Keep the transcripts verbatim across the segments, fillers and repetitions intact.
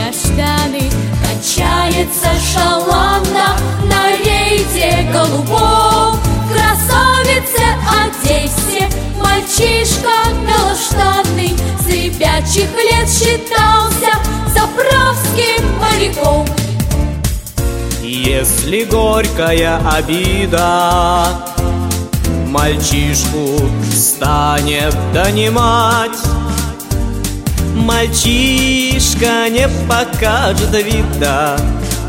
каштаны. Кончается шаланда на рейде голубом. В красавице Одессе мальчишка белоштанный с ребячих лет считался заправским моряком. Если горькая обида мальчишку станет донимать, мальчишка не покажет вида.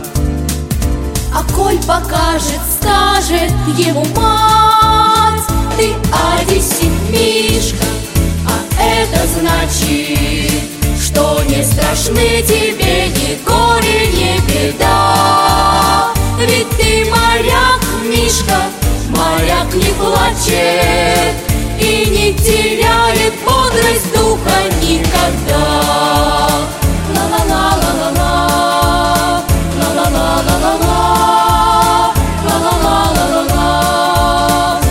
А коль покажет, скажет ему мать: ты одессит, Мишка, а это значит, что не страшны тебе ни горе, ни беда. Ведь ты моряк, Мишка, моряк не плачет и не теряет бодрость духа никогда. Ла-ла-ла-ла-ла-ла, ла-ла-ла-ла-ла-ла, ла-ла-ла-ла-ла-ла.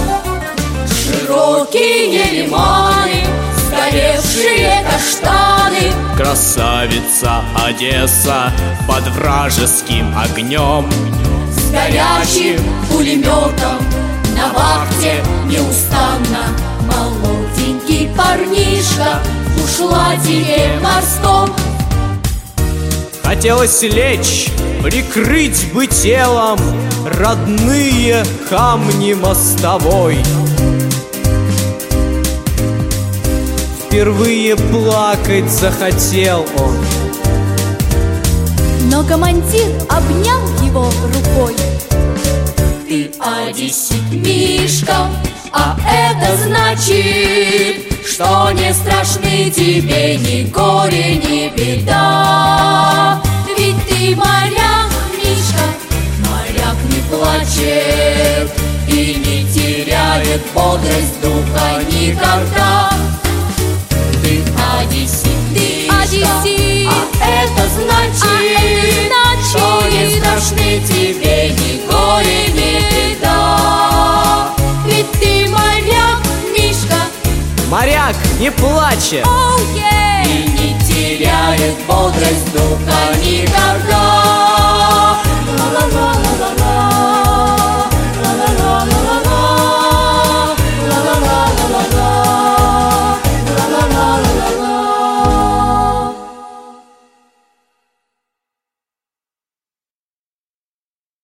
Широкие лиманы, сгоревшие каштаны. Красавица Одесса под вражеским огнем, С горячим пулеметом на вахте неустанно. Молоденький парнишка в ушладике морском. хотелось лечь, прикрыть бы телом родные камни мостовой. Впервые плакать захотел он, но командир обнял его рукой. Ты одессит, Мишка, а это значит, что не страшны тебе ни горе, ни беда. Ведь ты моряк, Мишка, моряк не плачет и не теряет бодрость духа никогда. Ты одессит, Мишка, а это значит, что не страшны тебе ни горе, ни беда. Ведь ты моряк, Мишка, моряк не плачет oh, yeah. И не теряет бодрость духа никогда.